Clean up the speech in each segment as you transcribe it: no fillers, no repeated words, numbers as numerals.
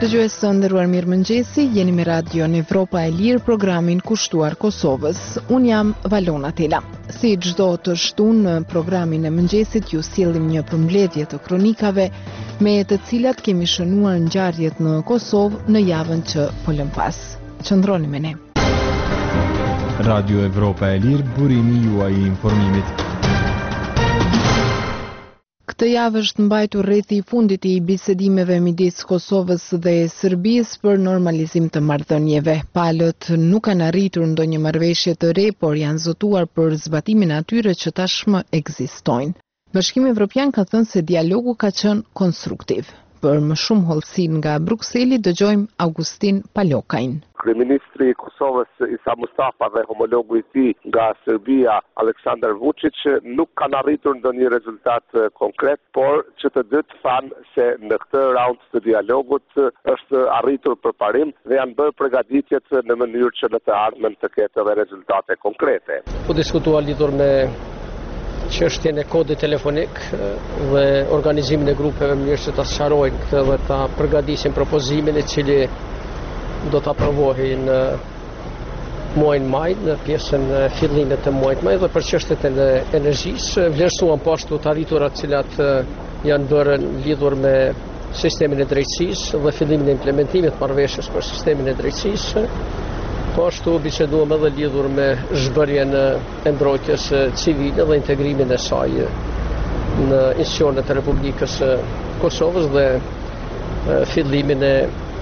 Dëgjues të nderuar, mirëmëngjesi, jeni me radion Evropa e Lirë, programin kushtuar Kosovës. Unë jam Valona Tela. Si çdo të shtunë në programin e mëngjesit ju sjellim një përmbledhje të kronikave me të cilat kemi shënuar ngjarjet në Kosovë në javën që po lëm pas. Qëndroni me ne. Radio Evropa e Lirë, burimi juaj i informimit. Këtë javë është mbajtur rrethi i fundit i bisedimeve midis Kosovës dhe Serbisë për normalizim të marrëdhënieve. Palët nuk kanë arritur ndonjë marrëveshje të re, por janë zotuar për zbatimin e atyre që tashmë ekzistojnë. Bashkimi Evropian ka thënë se dialogu ka qenë konstruktiv. Për më shumë hollësi nga Brukseli dëgjojmë Augustin Palokajin. Kryeministri i Kosovës Isa Mustafa dhe homologu i tij nga Serbia Aleksandar Vučić nuk kanë arritur ndonjë rezultat konkret, por që të dytë thanë se në këtë raund të dialogut është arritur përparim dhe janë bërë përgatitjet në mënyrë që në të ardhmen të ketë edhe rezultate konkrete. Po diskutuar lidhur me çështjen e kodit telefonik dhe organizimin e grupeve mënyrë që ta sqarojnë këtë dhe ta përgatisin propozimin e cili do të aprovohi në muajin maj, në pjesën fillimit të muajit maj, dhe për çështjet e energjisë vlerësuan po ashtu të arriturat cilat janë bërë lidhur me sistemin e drejtësisë dhe fillimin e implementimit të marrëveshjes për sistemin e drejtësisë. Po ashtu biseduam edhe lidhur me zhbërjen e mbrojtjes civile dhe integrimin e saj në institucionet e Republikës Kosovës dhe fillimin e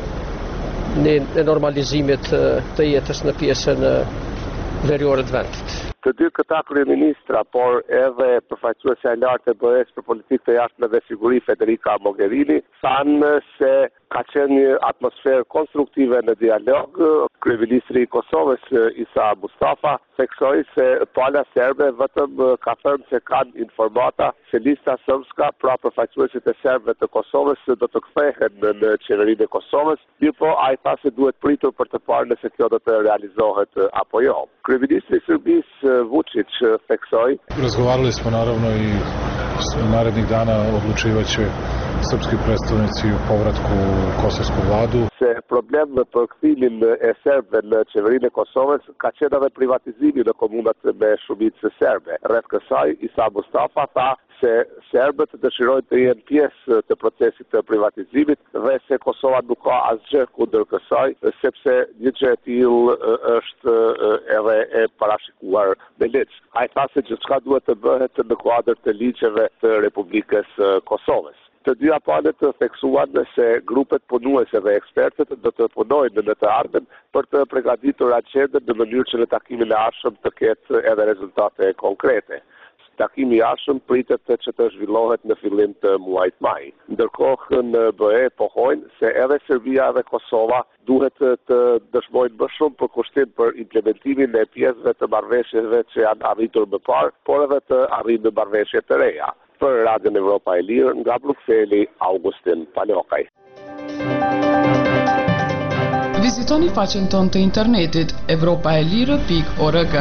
normalizimit të jetës në pjesën veriore të vendit. Të dy këta kryeministra, por edhe përfaqësuesja e lartë e BE-s për politikë të jashtme dhe siguri Federica Mogherini, thanë se ka qenë një atmosferë konstruktive në dialog. Kryeministri i Kosovës Isa Mustafa theksoi se pala serbe vetëm ka thënë se kanë informata se lista sërbska, pra përfaqësuesit e serbëve të Kosovës do të kthehen në qeverinë e Kosovës, mirëpo ai tha se duhet pritur për të parë nëse kjo do të realizohet apo jo. Kryeministri i Serbisë Vučić theksoi: Razgovarali smo naravno i narednih dana odlučivaće srpski predstavnici u povratku u kosovsku vladu. Se problem për kthimin e serbëve në qeverinë e Kosovës ka qenë edhe privatizimi në komunat me shumicë serbe. Rreth kësaj Isa Mustafa tha se serbët dëshirojnë të jenë pjesë të procesit të privatizimit dhe se Kosova nuk ka asgjë kundër kësaj, sepse një gjë e tillë është edhe e parashikuar me ligj. Ai tha se gjithçka duhet të bëhet në kuadër të ligjeve të Republikës Kosovës. Të dyja palët të theksuan se grupet punuese dhe ekspertët do të punojnë në të ardhmen për të përgatitur agjendën në mënyrë që në takimin e ardhshëm të ketë edhe rezultate konkrete. Takimi i ardhshëm pritet që të zhvillohet në fillim të muajit maj. Ndërkohë në BE pohojnë se edhe Serbia dhe Kosova duhet të dëshmojnë më shumë për kushtim për implementimin e pjesëve të marrëveshjeve që janë arritur më parë, por edhe të arrinë marrëveshje të reja. Për Radion Evropa e Lirë, nga Brukseli, Augustin Palokaj. Vizitoni faqen tonë të internetit europaelire.org.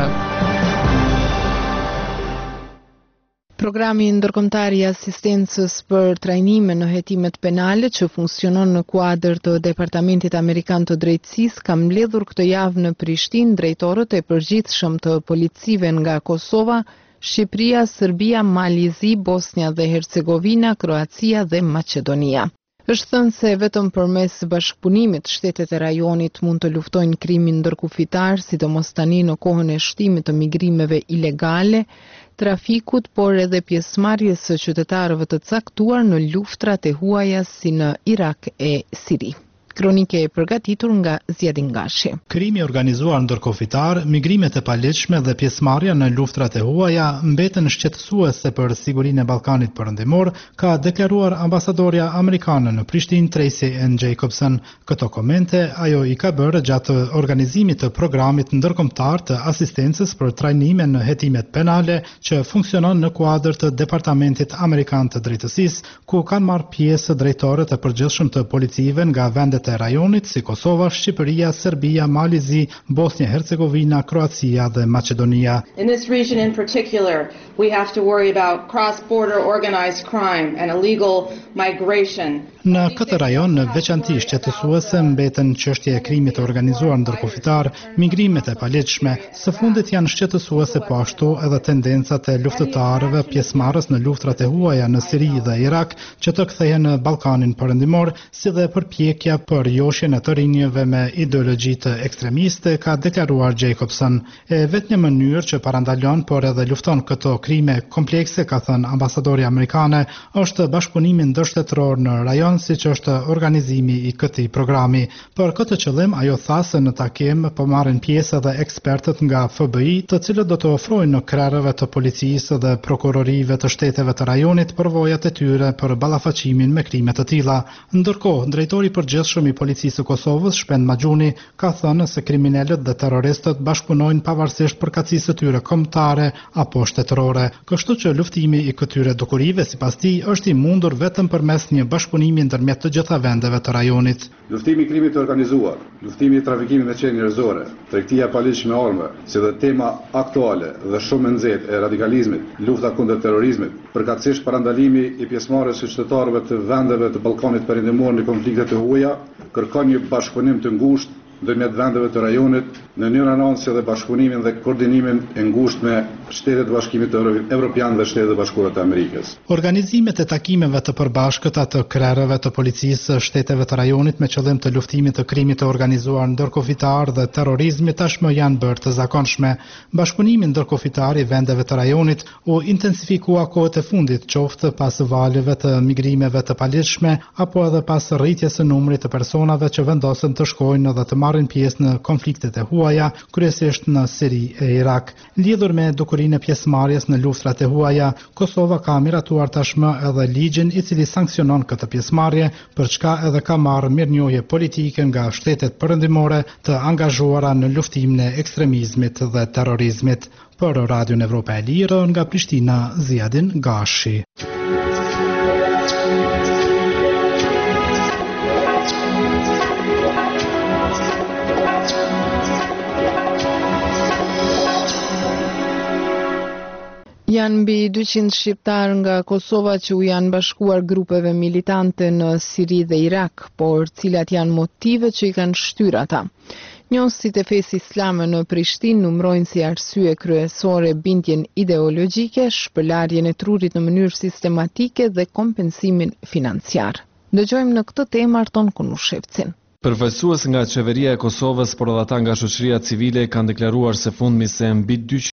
Programi ndërkombëtar i asistencës për trajnime në hetimet penale që funksionon në kuadër të Departamentit Amerikan të Drejtësisë ka mbledhur këtë javë në Prishtinë drejtorët e përgjithshëm të policive nga Kosova, Shqipëria, Serbia, Malizi, Bosnia dhe Hercegovina, Kroacia dhe Maqedonia. Është thënë se vetëm përmes bashkëpunimit shtetet e rajonit mund të luftojnë krimin ndërkufitar, sidomos tani në kohën e shtimit të migrimeve ilegale, trafikut, por edhe pjesëmarrjes së qytetarëve të caktuar në luftrat e huaja si në Irak e Siri. Kronike e përgatitur nga Zjedin Gashi. Krimi organizuar ndërkofitar, migrimet e paleqshme dhe pjesëmarrja në luftrat e huaja mbeten shqetësuese për sigurinë e Ballkanit Perëndimor, ka deklaruar ambasadorja amerikane në Prishtinë Tracy N. Jacobson. Këto komente ajo i ka bërë gjatë organizimit të programit ndërkombëtar të asistencës për trajnime në hetimet penale që funksionon në kuadër të Departamentit Amerikan të Drejtësisë, ku kanë marrë pjesë drejtorët e përgjithshëm të policive nga vendet e rajonit si Kosova, Shqipëria, Serbia, Malizi, Bosnia-Hercegovina, Kroacia dhe Macedonia. In this region in particular, we have to worry about cross-border organized crime and illegal migration. Në këtë rajon, në veçanti shqetësuese mbeten çështja e krimit të organizuar ndërkufitar, migrimet e paligjshme. Së fundit janë shqetësuese po ashtu edhe tendencat e luftëtarëve pjesëmarrës në luftrat e huaja në Siri dhe Irak që të kthehen në Ballkanin Perëndimor, si dhe përpjekja për joshjen e të rinjve me ideologji të ekstremiste, ka deklaruar Jacobson. E vetmja mënyrë që parandalon por edhe lufton këto krime komplekse, ka thënë ambasadori amerikane, është bashkëpunimi ndërshtetror në rajon, siç është organizimi i këtij programi. Për këtë qëllim, ajo tha se në takim po marrin pjesë edhe ekspertët nga FBI, të cilët do të ofrojnë në krerëve të policisë dhe prokurorive të shteteve të rajonit përvojat e tyre për ballafaqimin me krime të tilla. Ndërkohë, drejtori i përgjithshëm i policisë së Kosovës, Shpend Maxhuni, ka thënë se kriminalët dhe terroristët bashkëpunojnë pavarësisht përkatësisë së tyre kombëtare apo shtetërore. Kështu që luftimi i këtyre dukurive, sipas tij, është i mundur vetëm përmes një bashkëpunimi ndërmjet të gjitha vendeve të rajonit. Luftimi i krimit të organizuar, luftimi i trafikimit me qenë njerëzore, tregtia e paligjshme me armë, si dhe tema aktuale dhe shumë e nxehtë e radikalizmit, lufta kundër terrorizmit, përkatësisht parandalimi i pjesëmarrjes së qytetarëve të vendeve të Ballkanit Perëndimor në konflikte të huaja, kërkon një bashkëpunim të ngushtë ndërmjet vendeve të rajonit në një anëse dhe bashkëpunimin dhe koordinimin e ngushtë me Shtetet e Bashkimit Evropian dhe Shtetet e Bashkuara të Amerikës. Organizimet e takimeve të përbashkëta të krerëve të policisë së shteteve të rajonit me qëllim të luftimit të krimit të organizuar ndërkufitar dhe terrorizmit tashmë janë bërë të zakonshme. Bashkëpunimi ndërkufitar i vendeve të rajonit u intensifikua kohët e fundit, qoftë pas valëve të migrimeve të paligjshme apo edhe pas rritjes së numrit të personave që vendosen të shkojnë dhe të marrin pjesë në konfliktet e huaja, kryesisht në Siri e Irak. Lidhur me dukurinë e pjesëmarrjes në luftrat e huaja, Kosova ka miratuar tashmë edhe ligjin i cili sanksionon këtë pjesëmarrje, për çka edhe ka marrë mirënjohje politike nga shtetet perëndimore të angazhuara në luftimin e ekstremizmit dhe terrorizmit. Për Radion Evropa e Lirë, nga Prishtina, Ziadin Gashi. Janë mbi 200 shqiptar nga Kosova që u janë bashkuar grupeve militante në Siri dhe Irak, por cilat janë motivet që i kanë shtyr ata. Njohësit e fesë islame në Prishtinë numrojnë si arsye kryesore bindjen ideologjike, shpëlarjen e trurit në mënyrë sistematike dhe kompensimin financiar. Dëgjojmë në këtë temë Arton Kunushevcin. Përfaqësues nga qeveria e Kosovës, por edhe ata nga shoqëria civile kanë deklaruar se fundmi se mbi